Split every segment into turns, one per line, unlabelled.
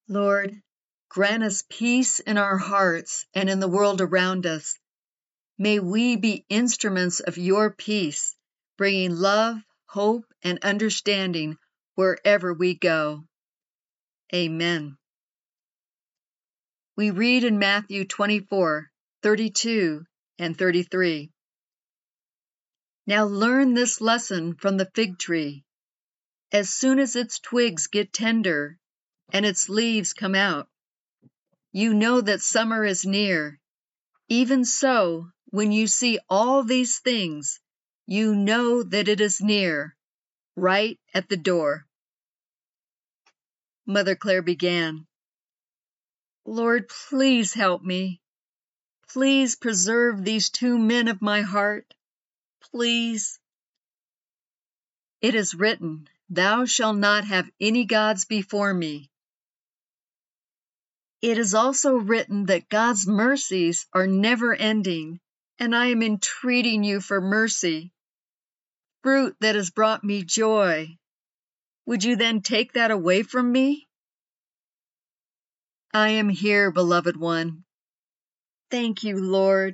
Lord, grant us peace in our hearts and in the world around us. May we be instruments of your peace, bringing love, hope, and understanding wherever we go. Amen. We read in Matthew 24:32 and 33. Now learn this lesson from the fig tree. As soon as its twigs get tender and its leaves come out, you know that summer is near. Even so, when you see all these things, you know that it is near, right at the door. Mother Clare began, Lord, please help me. Please preserve these two men of my heart. Please. It is written, Thou shalt not have any gods before me. It is also written that God's mercies are never ending, and I am entreating you for mercy, fruit that has brought me joy. Would you then take that away from me? I am here, beloved one. Thank you, Lord.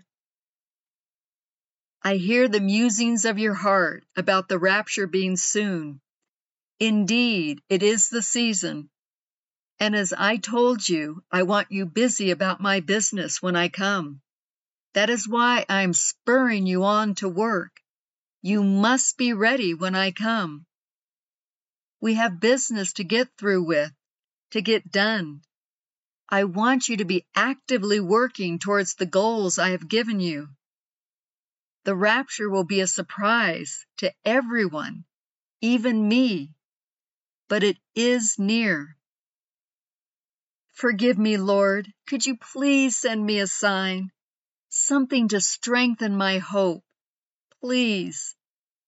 I hear the musings of your heart about the rapture being soon. Indeed, it is the season. And as I told you, I want you busy about my business when I come. That is why I'm spurring you on to work. You must be ready when I come. We have business to get through with, to get done. I want you to be actively working towards the goals I have given you. The rapture will be a surprise to everyone, even me, but it is near. Forgive me, Lord. Could you please send me a sign, something to strengthen my hope? Please.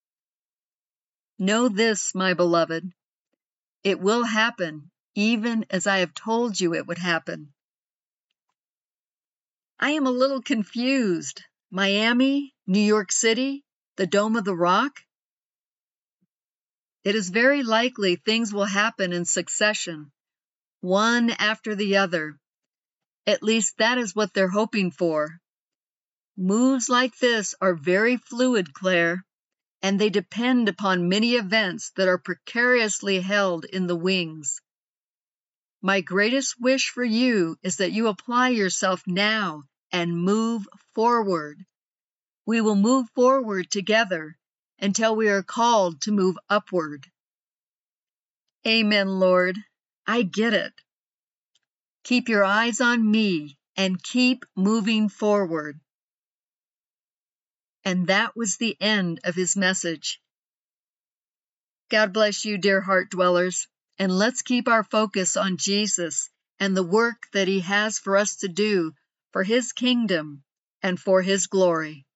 Know this, my beloved. It will happen, even as I have told you it would happen. I am a little confused. Miami, New York City, the Dome of the Rock? It is very likely things will happen in succession, one after the other. At least that is what they're hoping for. Moves like this are very fluid, Claire, and they depend upon many events that are precariously held in the wings. My greatest wish for you is that you apply yourself now and move forward. We will move forward together until we are called to move upward. Amen, Lord. I get it. Keep your eyes on me and keep moving forward. And that was the end of his message. God bless you, dear heart dwellers, and let's keep our focus on Jesus and the work that he has for us to do for his kingdom and for his glory.